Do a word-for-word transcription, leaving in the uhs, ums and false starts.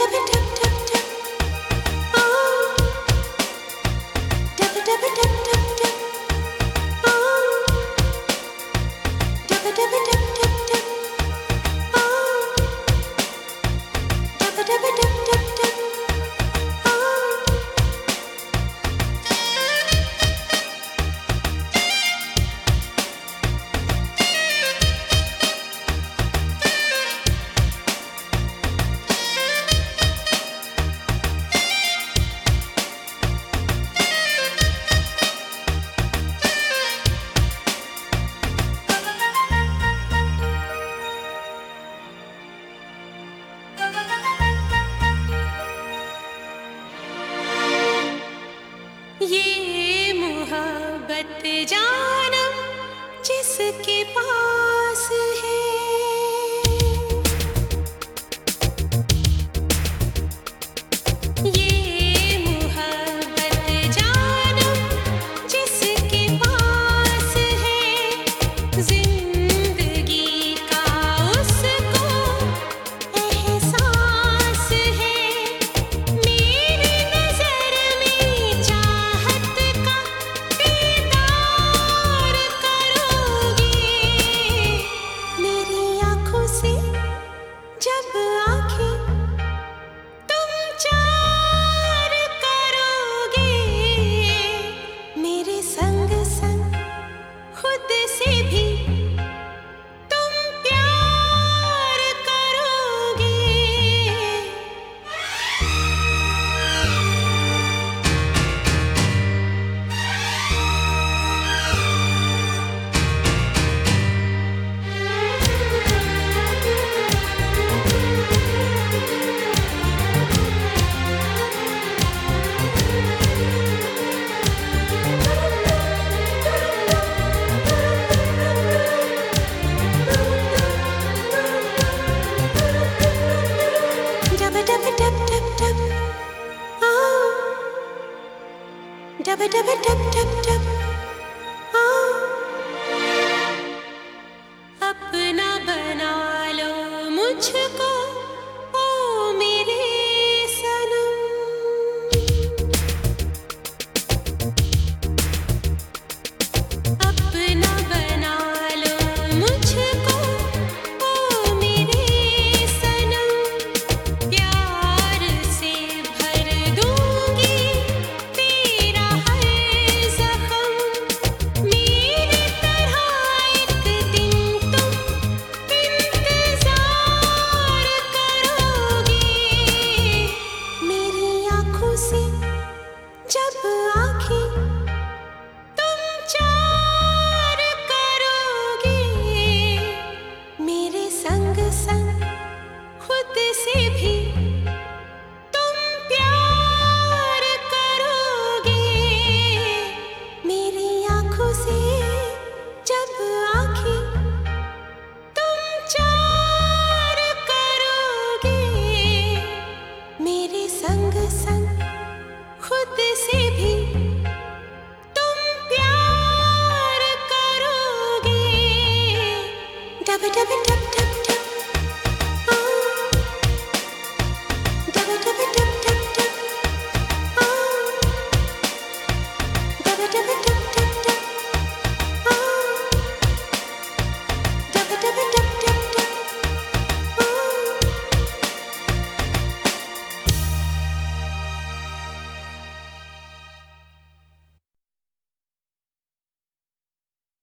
ये मोहब्बत जानम जिसके पास है, ये मोहब्बत जानम जिसके पास है, जिंदगी का उसको एहसास है। मेरी नजर में चाहत का दीदार करोगे, मेरी आंखों से जब आंखें तुम चार करोगे, मेरे संग संग खुद से भी तुम प्यार करोगे। Dub dub dub dub dub, oh. Dub dub dub dub dub, oh. अपना बना लो मुझको।